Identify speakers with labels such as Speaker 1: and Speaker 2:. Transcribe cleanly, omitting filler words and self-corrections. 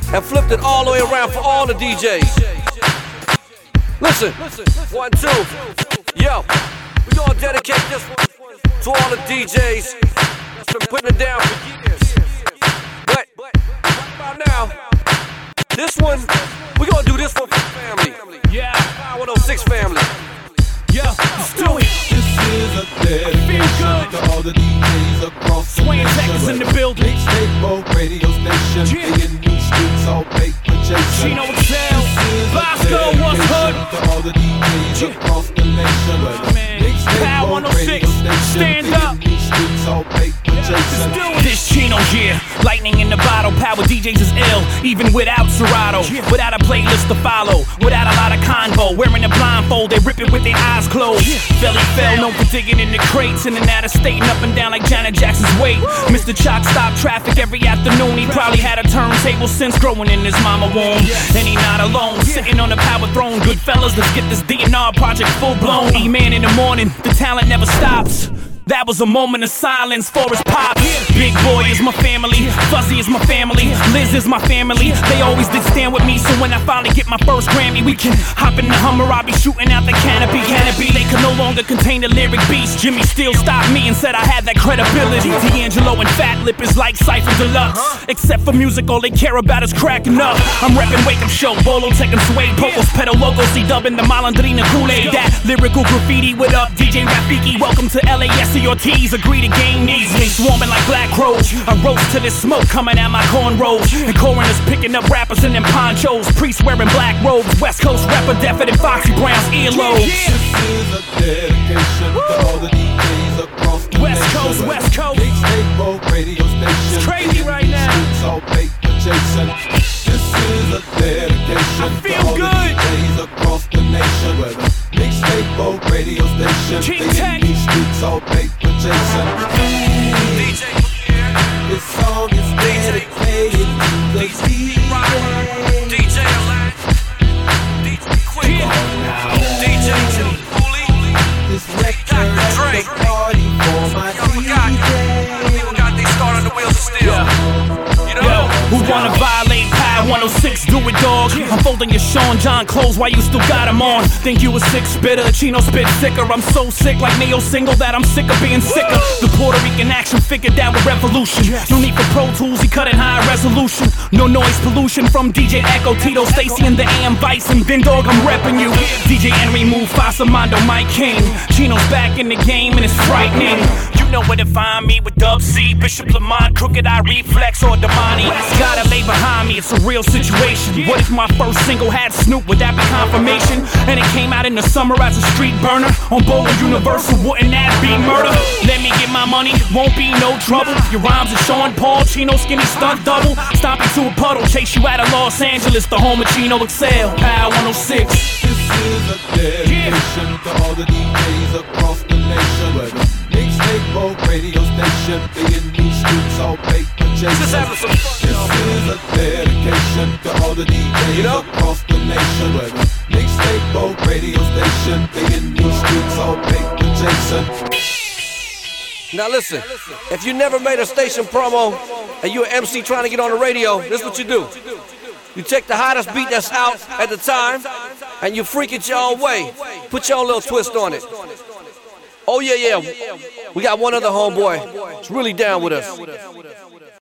Speaker 1: and flipped it all the way around for all the DJs. Listen, 1, 2, yo, we gonna dedicate this one to all the DJs that's been putting it down for years. But right about now, this one, we gonna do this one for the family.
Speaker 2: Yeah,
Speaker 1: 106 family.
Speaker 2: Yeah, let's do it.
Speaker 3: This is a dedication to all the DJs across the
Speaker 2: Swaying Tech is in
Speaker 3: nation.
Speaker 2: the building.
Speaker 3: Mixtape Bowl Radio Station.
Speaker 2: Yeah.
Speaker 3: They in these streets all paper chasing.
Speaker 2: Chino Excel, Bosco, what's hood?
Speaker 3: To all the DJs across the nation.
Speaker 2: Man,
Speaker 3: Mixtape
Speaker 2: Power
Speaker 3: Bowl
Speaker 2: 106,
Speaker 3: Radio Station.
Speaker 2: stand
Speaker 3: They
Speaker 2: up.
Speaker 3: in these streets all paper chasing.
Speaker 2: This Chino's year, lightning in the bottle, Power DJs is ill, even without Serato, without a playlist to follow, without a lot of convo, wearing a blindfold, they rip it with their eyes closed. Philly fell, known for digging in the crates, in and out of state and up and down like Janet Jackson's weight. Mr. Chalk stopped traffic every afternoon, he probably had a turntable since growing in his mama womb. And he not alone, sitting on the power throne. Good fellas, let's get this DNR project full blown. E-Man in the morning, the talent never stops. That was a moment of silence for his pops. Big Boy is my family, Fuzzy is my family, Liz is my family. They always did stand with me, so when I finally get my first Grammy, we can hop in the Hummer, I'll be shooting out the canopy. They could no longer contain the lyric beast. Jimmy still stopped me and said I had that credibility. D'Angelo and Fat Lip is like Cypher Deluxe. Except for music, all they care about is cracking up. I'm reppin' Wake Up Show, Bolo, Tech and Suede, Pocos, Pedal, Logo, C-Dub, and the Malandrina Kool-Aid. That lyrical graffiti, what up, DJ Rafiki? Welcome to LASC. Ortiz, agree the game needs me. Swarming like black crows, I roast to this smoke coming out my cornrows. And coroners picking up rappers in them ponchos. Priests wearing black robes, West Coast rapper deafened Foxy Brown's earlobes.
Speaker 3: This is a dedication to all the DJs across the
Speaker 2: West
Speaker 3: nation.
Speaker 2: Coast, West Coast.
Speaker 3: Mixtape Bowl Radio Station.
Speaker 2: It's crazy right now.
Speaker 3: Streets all paper chasing. This is a dedication
Speaker 2: I feel
Speaker 3: to all
Speaker 2: good.
Speaker 3: the DJs across the nation. Mixtape Bowl Radio Station.
Speaker 2: King
Speaker 3: They
Speaker 2: Tech.
Speaker 3: in these streets all paper chasing.
Speaker 1: DJ here,
Speaker 3: This song is dedicated to the DJs.
Speaker 1: DJ Alive, DJ Quick, DJ Too Cooley.
Speaker 3: This record
Speaker 1: Dr. Dre.
Speaker 3: is a party for my DJs.
Speaker 1: People got they start on the wheels of steel. You know?
Speaker 2: Yo, who wanna violate Power 106? Do it, dog. I'm folding your Sean John clothes while you still got them on. Think you a six-spitter, Chino spit sicker. I'm so sick like Neo single that I'm sick of being sicker. The Puerto Rican action figured out with revolution. No need for Pro Tools, he cut in high resolution. No noise pollution from DJ Echo, Tito, Stacy, and the AM Vice. And then, dog, I'm repping you. DJ Henry, Mufasa, Mondo, Mike King. Chino's back in the game and it's frightening. You know where to find me with Dub C, Bishop Lamont, Crooked Eye Reflex, or Damani. Gotta lay behind me, it's a real situation. What if my first single had Snoop? Would that be confirmation? And it came out in the summer as a street burner on Bolo Universal. Wouldn't that be murder? Let me get my money, won't be no trouble. Your rhymes are Sean Paul, Chino skinny stunt double. Stomp into a puddle, chase you out of Los Angeles, the home of Chino Excel. Power 106.
Speaker 3: This is a dedication to all the DJs across the nation. Mixtape Bowl Radio Station. They in these streets all paper
Speaker 1: Just
Speaker 3: chasing.
Speaker 1: having some fun,
Speaker 3: This
Speaker 1: y'all.
Speaker 3: is a dedication to all the DJs
Speaker 1: You know?
Speaker 3: across the nation. Mixtape Bowl Radio Station. They in these streets all paper chasing.
Speaker 1: Now listen, if you never made a station promo and you're an MC trying to get on the radio, this is what you do. You take the hottest beat that's out at the time and you freak it your own way. Put your own little twist on it. Oh yeah, we got one other homeboy. It's really down with us.